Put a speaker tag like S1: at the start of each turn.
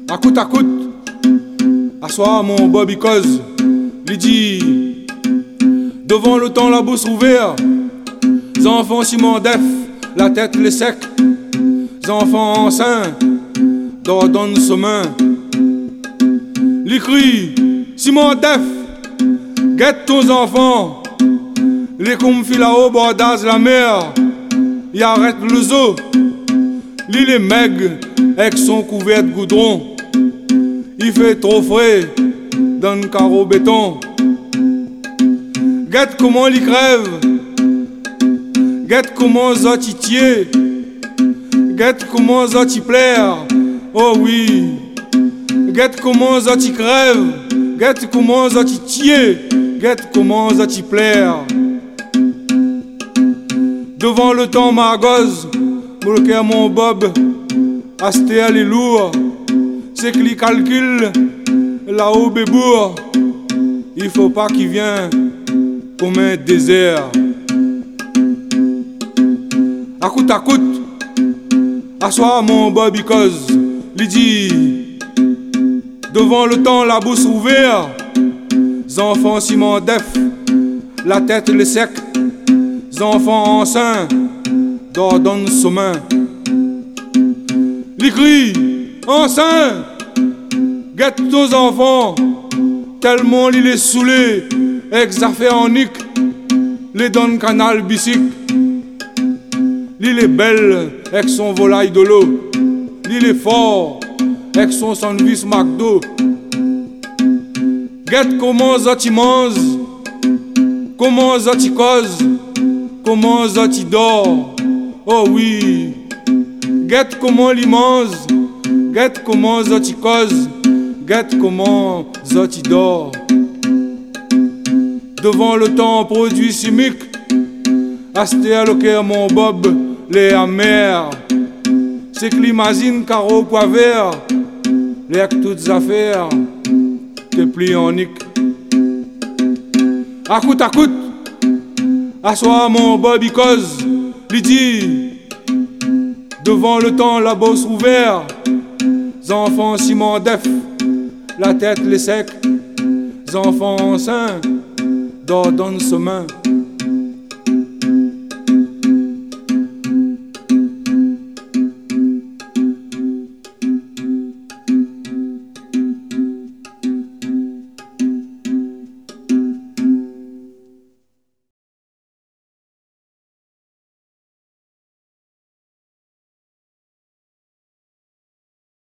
S1: à coûte, assois mon Bobby Cause, lui dit, devant le temps la bouche ouverte, enfants Simon Def, la tête les sec, enfants enceints, d'ordonne sommeil. L'écrit, Simon Def, guette tes enfants, les confis là-haut bordage la mer, y arrête le zoo, l'île est maigre avec son couvert de goudron, il fait trop frais dans le carreau béton. Guette comment il crève, guette comment ça t'y tient, guette comment ça t'y plaire, oh oui. Guette comment ça t'y crève, guette comment ça t'y tient, guette comment ça t'y plaire. Devant le temps margoze, bloqué mon Bob, asté à les lourds, c'est que les calculs, là-haut bébour, il faut pas qu'il vienne comme un désert. À coûte, assois mon Bobby Cause, lui dit, devant le temps la bouche ouverte, enfants Simon Def, la tête les sec, enfants enceints, d'ordonne sommeil. Les cris, enceints, guette tes enfants, tellement il est saoulé, exafé en nique, les donne canal bicycle. L'île est belle avec son volaille de l'eau, l'île est fort avec son sandwich McDo. Guette comment ça t'y mange, comment ça t'y cause, comment ça t'y dort, oh oui. Guette comment il mange, guette comment ça t'y cause, guette comment ça t'y dort. Devant le temps produit chimique, asté à l'occasion mon Bob, les amers, c'est que l'imagine carreau poivert, les avec toutes affaires, te plie en nique. À coûte, assois mon Bobby Cause, lui dit, devant le temps la bosse ouverte, enfants Simon Def, la tête les sec, enfants enceints, d'ordonne sommeil.